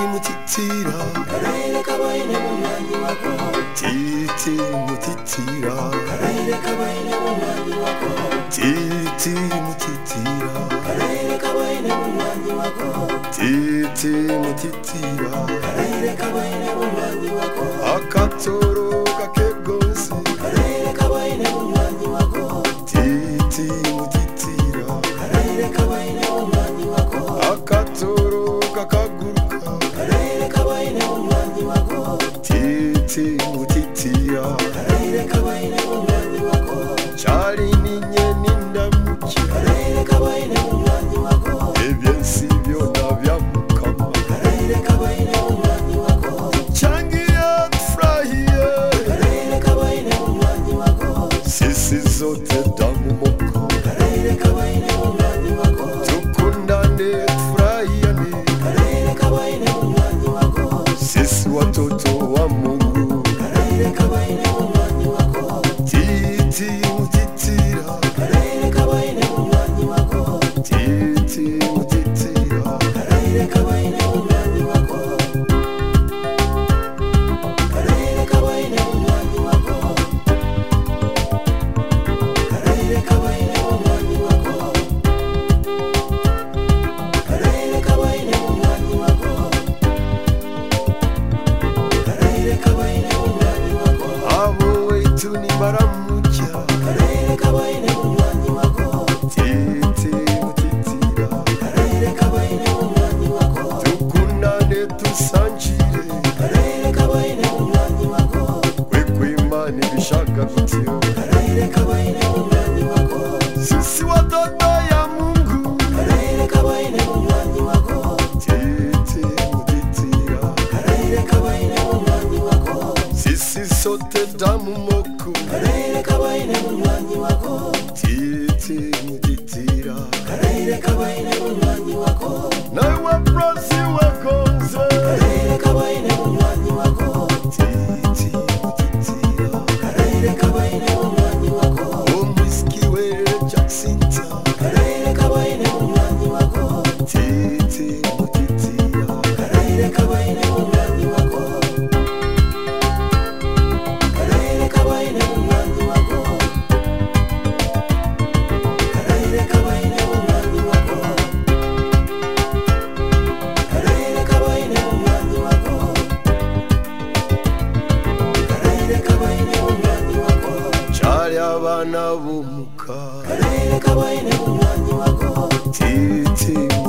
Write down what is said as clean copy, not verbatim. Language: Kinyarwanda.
mutitira karere kabaine munywanyi wako titi mutitira karere kabaine munywanyi wako titi mutitira karere kabaine munywanyi wako titi mutitira karere kabaine munywanyi wako akatoro kakegonsi karere kabaine munywanyi wako titi mutitira karere kabaine munywanyi wako akatoro kakaguruka karere kabaine munywanyi wako titi mutitira karere kabaine munywanyi wako chari ninye ninamukira karere kabaine munywanyi wako ebyensi byona byamukama karere kabaine munywanyi wako changia tufurahie karere kabaine munywanyi wako sisi zote damu moko karere kabaine munywanyi wako tukundane tufurahiane karere kabaine munywanyi wako sisi watoto wa Mungu karere kabaine munywanyi wako titi mutitira karere kabaine munywanyi wako titi mutitira karere kabaine munywanyi wako karere kabaine munywanyi wako karere kabaine munywanyi wako karere kabaine munywanyi wako karere kabaine munywanyi wako abo wetu ni baramucha karere kabaine munywanyi wako titi mutitira karere kabaine munywanyi wako tukundane tusanjire karere kabaine munywanyi wako wekwimana ibishaka gutyo karere kabaine munywanyi wako sisi watoto ya Mungu karere kabaine munywanyi wako titi mutitira karere kabaine munywanyi wako sisi sote damu moko karere kabaine munywanyi wako titi mutitira karere kabaine munywanyi wako nawe waprosi wakonze karere kabaine munywanyi wako titi mutitira karere kabaine munywanyi wako omwisikiwe Jacinta karere kabaine munywanyi wako titi mutitira karere kabaine munywanyi wako karere kabaine munywanyi wako karere kabaine munywanyi wako karere kabaine munywanyi wako karere kabaine munywanyi wako cyari abana b'umuka karere kabaine munywanyi wako titi